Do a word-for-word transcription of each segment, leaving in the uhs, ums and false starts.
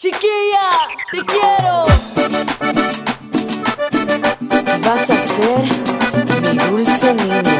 Chiquilla, te quiero. Vas a ser mi dulce niña.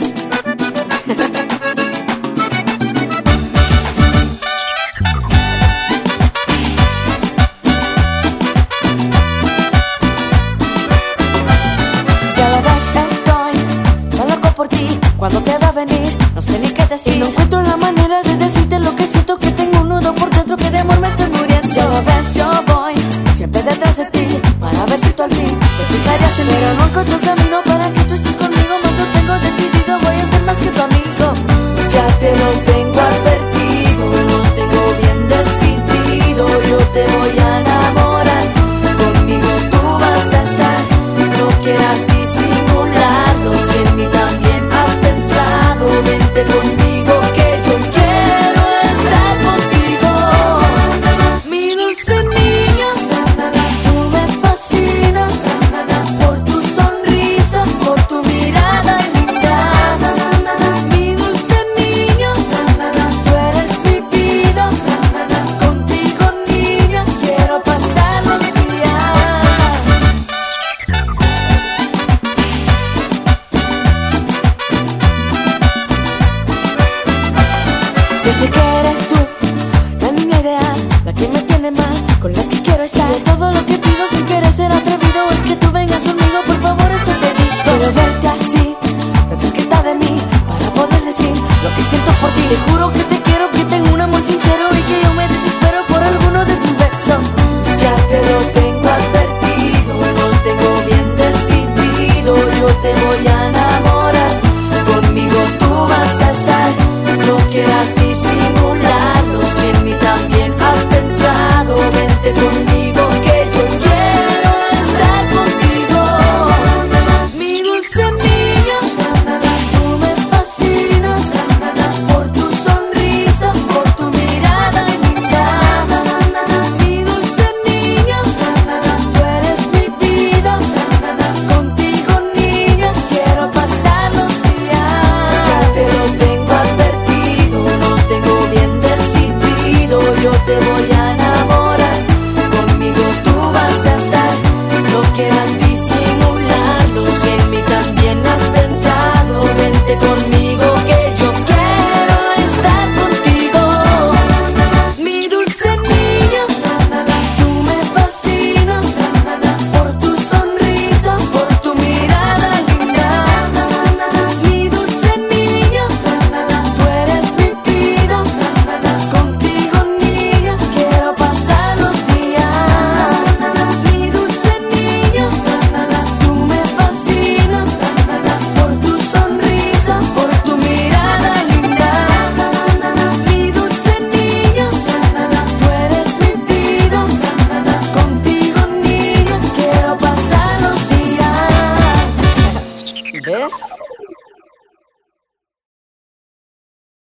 Ya lo ves, estoy tan loco por ti. ¿Cuándo te va a venir? No sé ni qué decir. Y no encuentro la manera de decirte lo que siento, que tengo un nudo por dentro, que de amor me estoy muriendo. Ya lo ves, yo voy siempre detrás de ti, para ver si tú al fin te fijarías en mí. Pero no encuentro el camino para que tú estés conmigo. Más lo tengo decidido, voy a ser más que tu amigo. Ya te lo tengo advertido, lo tengo bien decidido. Yo te voy a enamorar, conmigo tú vas a estar. No quieras disimularlo, si en mí también has pensado. Vente conmigo que yo quiero estar contigo. Mi dulce niña, tú me fascinas, por tu sonrisa, por tu mirada linda. Mi dulce niña, tú eres mi vida. Contigo niña, quiero pasar los días. Yo sé que eres tú, la niña ideal, la que me tiene mal, con la que quiero estar. Y todo lo que pido sin querer ser atrevido es que tú vengas conmigo, por favor, eso te digo. Quiero verte así, tan cerquita de mí, para poder decir lo que siento por ti. Te juro que te quiero, que tengo un amor sincero y que yo me desespero por alguno de tus besos. Ya te lo tengo advertido, lo tengo bien decidido. Yo te voy a enamorar, conmigo tú vas a estar. No quieras disimularlo, si en mí también has pensado. Vente conmigo que yo quiero estar contigo. Mi dulce niña, tú me fascinas, por tu sonrisa, por tu mirada linda. Mi dulce niña, tú eres mi vida. Contigo niña, quiero pasar los días. Ya te lo tengo advertido, lo tengo bien decidido. Yo te voy a enamorar, conmigo tú vas a estar. No quieras disimularlo, si en mí también has pensado. Vente conmigo que yo quiero estar contigo. Mi dulce niña, tú me fascinas, por tu sonrisa, por tu mirada linda. Mi dulce niña, tú eres mi vida. Contigo niña, quiero pasar los días. Mi dulce niña, tú me fascinas, por tu sonrisa, por tu mirada linda. Mi dulce niña, tú eres mi vida. Contigo niña, quiero pasar los días. ¿Ves?